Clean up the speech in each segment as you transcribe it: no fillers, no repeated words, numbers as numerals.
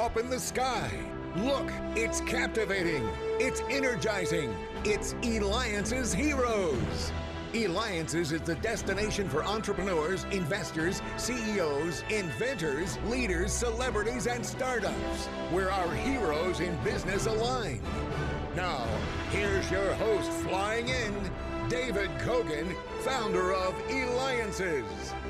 up in the sky. Look, it's captivating. It's energizing. It's Eliance's Heroes. Eliance's is the destination for entrepreneurs, investors, CEOs, inventors, leaders, celebrities, and startups, where our heroes in business align. Now, here's your host flying in, David Kogan, founder of Eliance's.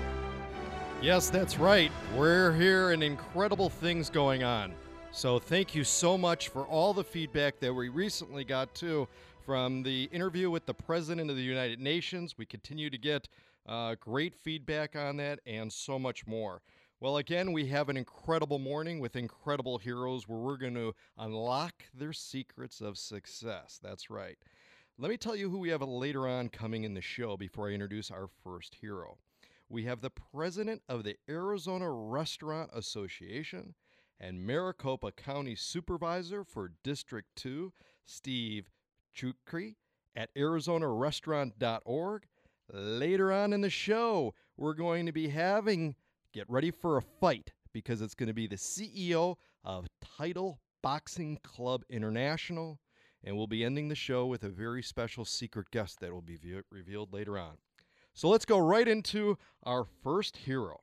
Yes, that's right. We're here and incredible things going on. So thank you so much for all the feedback that we recently got too from the interview with the President of the United Nations. We continue to get great feedback on that and so much more. Well, again, we have an incredible morning with incredible heroes where we're going to unlock their secrets of success. That's right. Let me tell you who we have later on coming in the show before I introduce our first hero. We have the president of the Arizona Restaurant Association and Maricopa County Supervisor for District 2, Steve Chukri, at ArizonaRestaurant.org. Later on in the show, we're going to be get ready for a fight, because it's going to be the CEO of Title Boxing Club International, and we'll be ending the show with a very special secret guest that will be revealed later on. So let's go right into our first hero.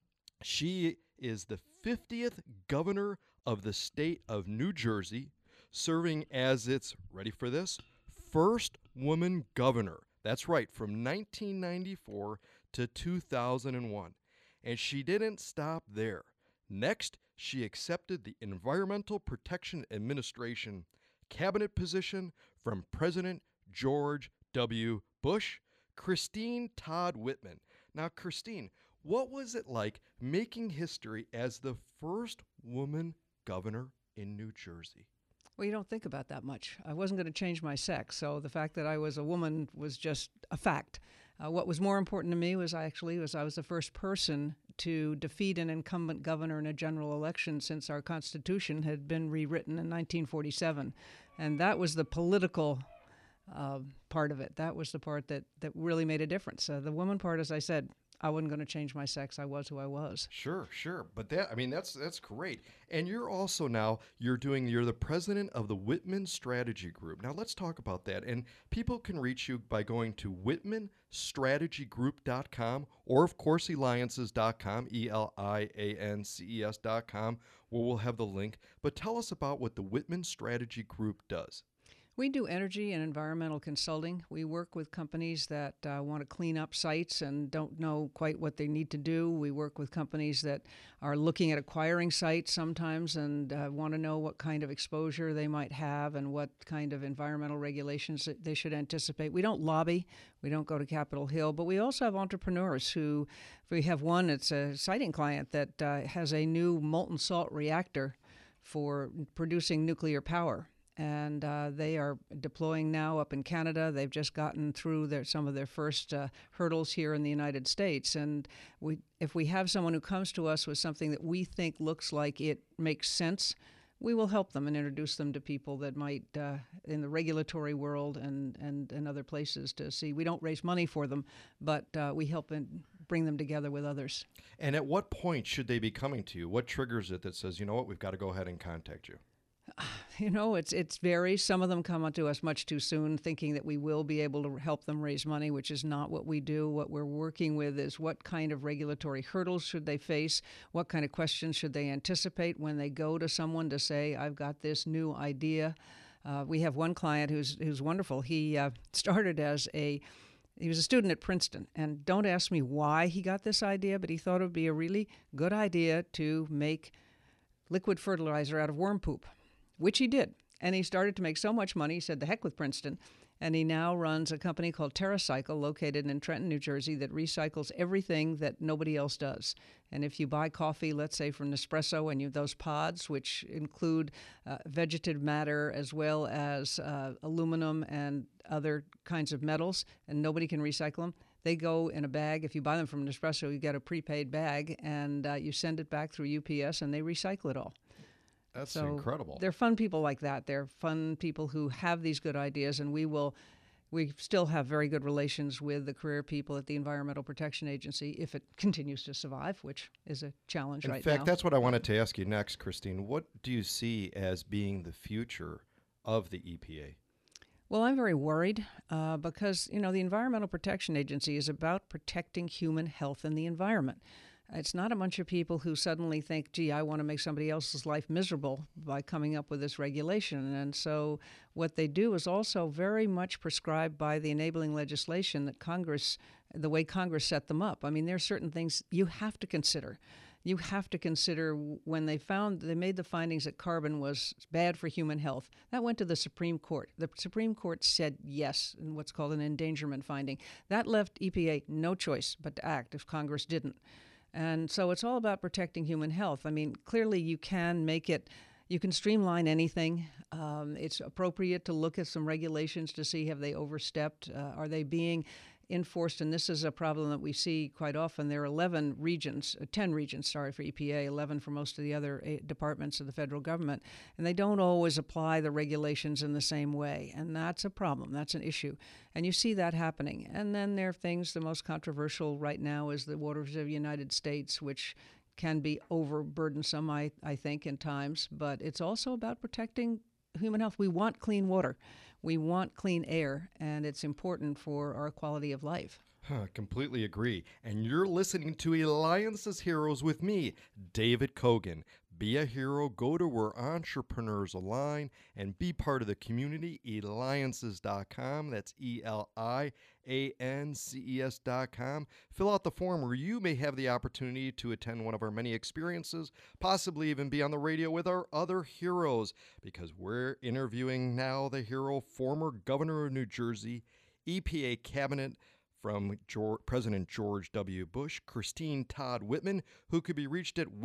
She is the 50th governor of the state of New Jersey, serving as its, ready for this, first woman governor. That's right, from 1994 to 2001. And she didn't stop there. Next, she accepted the Environmental Protection Administration cabinet position from President George W. Bush, Christine Todd Whitman. Now, Christine, what was it like making history as the first woman governor in New Jersey? Well, you don't think about that much. I wasn't going to change my sex, so the fact that I was a woman was just a fact. What was more important to me was I was the first person to defeat an incumbent governor in a general election since our Constitution had been rewritten in 1947. And that was the political part of it. That was the part that really made a difference. The woman part, as I said, I wasn't going to change my sex. I was who I was. Sure. But that's great. And you're also you're the president of the Whitman Strategy Group. Now let's talk about that. And people can reach you by going to whitmanstrategygroup.com or of course Eliances.com, ELIANCES.com, where we'll have the link. But tell us about what the Whitman Strategy Group does. We do energy and environmental consulting. We work with companies that want to clean up sites and don't know quite what they need to do. We work with companies that are looking at acquiring sites sometimes and want to know what kind of exposure they might have and what kind of environmental regulations that they should anticipate. We don't lobby. We don't go to Capitol Hill. But we also have entrepreneurs who, we have one, it's a siting client that has a new molten salt reactor for producing nuclear power. And they are deploying now up in Canada. They've just gotten through some of their first hurdles here in the United States. And if we have someone who comes to us with something that we think looks like it makes sense, we will help them and introduce them to people that might, in the regulatory world and other places, to see. We don't raise money for them, but we help bring them together with others. And at what point should they be coming to you? What triggers it that says, you know what, we've got to go ahead and contact you? It's varies. Some of them come to us much too soon, thinking that we will be able to help them raise money, which is not what we do. What we're working with is what kind of regulatory hurdles should they face? What kind of questions should they anticipate when they go to someone to say, I've got this new idea? We have one client who's wonderful. He started he was a student at Princeton, and don't ask me why he got this idea, but he thought it would be a really good idea to make liquid fertilizer out of worm poop, which he did. And he started to make so much money, he said, the heck with Princeton. And he now runs a company called TerraCycle, located in Trenton, New Jersey, that recycles everything that nobody else does. And if you buy coffee, let's say from Nespresso, and you have those pods, which include vegetative matter as well as aluminum and other kinds of metals, and nobody can recycle them, they go in a bag. If you buy them from Nespresso, you get a prepaid bag, and you send it back through UPS, and they recycle it all. That's incredible. They're fun people like that. They're fun people who have these good ideas, and we will We still have very good relations with the career people at the Environmental Protection Agency if it continues to survive, which is a challenge right now. In fact, that's what I wanted to ask you next, Christine. What do you see as being the future of the EPA? Well, I'm very worried because, the Environmental Protection Agency is about protecting human health and the environment. It's not a bunch of people who suddenly think, gee, I want to make somebody else's life miserable by coming up with this regulation. And so what they do is also very much prescribed by the enabling legislation that Congress, the way Congress set them up. I mean, there are certain things you have to consider. You have to consider when they made the findings that carbon was bad for human health. That went to the Supreme Court. The Supreme Court said yes in what's called an endangerment finding. That left EPA no choice but to act if Congress didn't. And so it's all about protecting human health. I mean, clearly you can streamline anything. It's appropriate to look at some regulations to see have they overstepped, are they being enforced, and this is a problem that we see quite often. There are 10 regions for EPA, 11 for most of the other departments of the federal government, and they don't always apply the regulations in the same way, and that's a problem. That's an issue, and you see that happening. And then there are things, the most controversial right now is the waters of the United States, which can be overburdensome, I think, in times, but it's also about protecting human health. We want clean water. We want clean air, and it's important for our quality of life. Completely agree. And you're listening to Alliance's Heroes with me, David Kogan. Be a hero, go to where entrepreneurs align, and be part of the community, Eliances.com. That's ELIANCES.com. Fill out the form where you may have the opportunity to attend one of our many experiences, possibly even be on the radio with our other heroes, because we're interviewing now the hero, former governor of New Jersey, EPA cabinet from President George W. Bush, Christine Todd Whitman, who could be reached at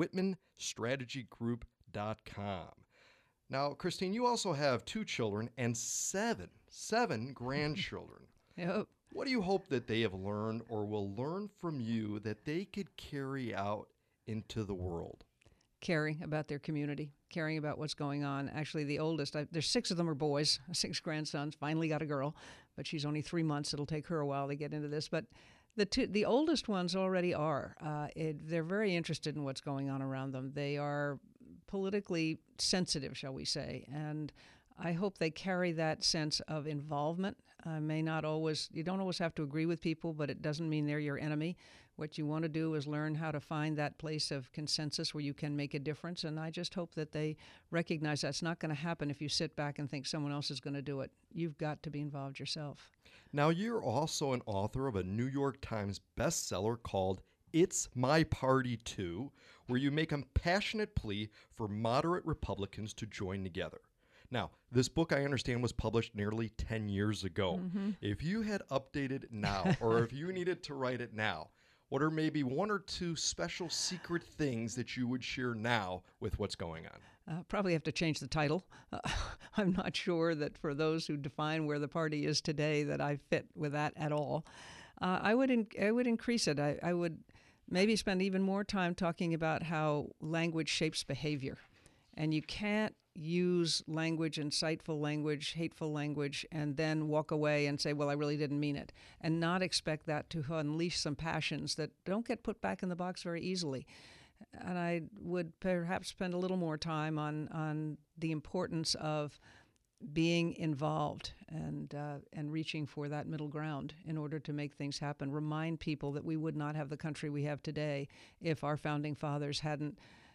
whitmanstrategygroup.com. Now, Christine, you also have 2 children and seven grandchildren. Yep. What do you hope that they have learned or will learn from you that they could carry out into the world? Caring about their community, caring about what's going on. Actually, the oldest, there's 6 of them are boys, 6 grandsons, finally got a girl, but she's only 3 months. It'll take her a while to get into this. But the oldest ones already are. They're very interested in what's going on around them. They are politically sensitive, shall we say, and I hope they carry that sense of involvement. You don't always have to agree with people, but it doesn't mean they're your enemy. What you want to do is learn how to find that place of consensus where you can make a difference, and I just hope that they recognize that's not going to happen if you sit back and think someone else is going to do it. You've got to be involved yourself. Now, you're also an author of a New York Times bestseller called It's My Party Too, where you make a passionate plea for moderate Republicans to join together. Now, this book, I understand, was published nearly 10 years ago. Mm-hmm. If you had updated now, or if you needed to write it now, what are maybe 1 or 2 special secret things that you would share now with what's going on? Probably have to change the title. I'm not sure that for those who define where the party is today that I fit with that at all. I would increase it. I would maybe spend even more time talking about how language shapes behavior. And you can't use language, insightful language, hateful language, and then walk away and say, well, I really didn't mean it, and not expect that to unleash some passions that don't get put back in the box very easily. And I would perhaps spend a little more time on the importance of being involved and reaching for that middle ground in order to make things happen. Remind people that we would not have the country we have today if our founding fathers hadn't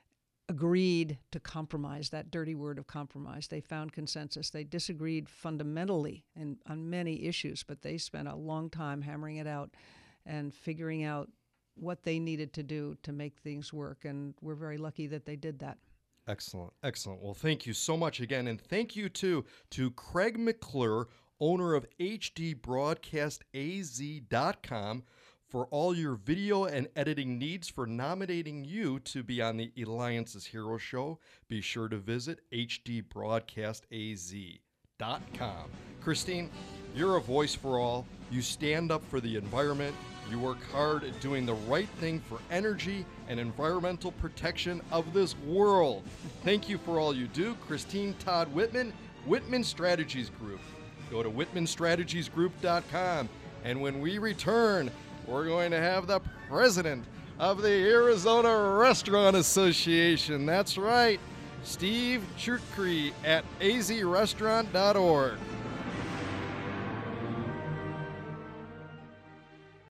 agreed to compromise, that dirty word of compromise. They found consensus. They disagreed fundamentally on many issues, but they spent a long time hammering it out and figuring out what they needed to do to make things work, and we're very lucky that they did that. Excellent, excellent. Well, thank you so much again, and thank you too to Craig McClure, owner of HDBroadcastAZ.com, for all your video and editing needs, for nominating you to be on the Alliance's Hero Show. Be sure to visit HDBroadcastAZ.com. Christine, you're a voice for all. You stand up for the environment. You work hard at doing the right thing for energy and environmental protection of this world. Thank you for all you do. Christine Todd Whitman, Whitman Strategies Group. Go to WhitmanStrategiesGroup.com. And when we return, we're going to have the president of the Arizona Restaurant Association. That's right, Steve Churcree at azrestaurant.org.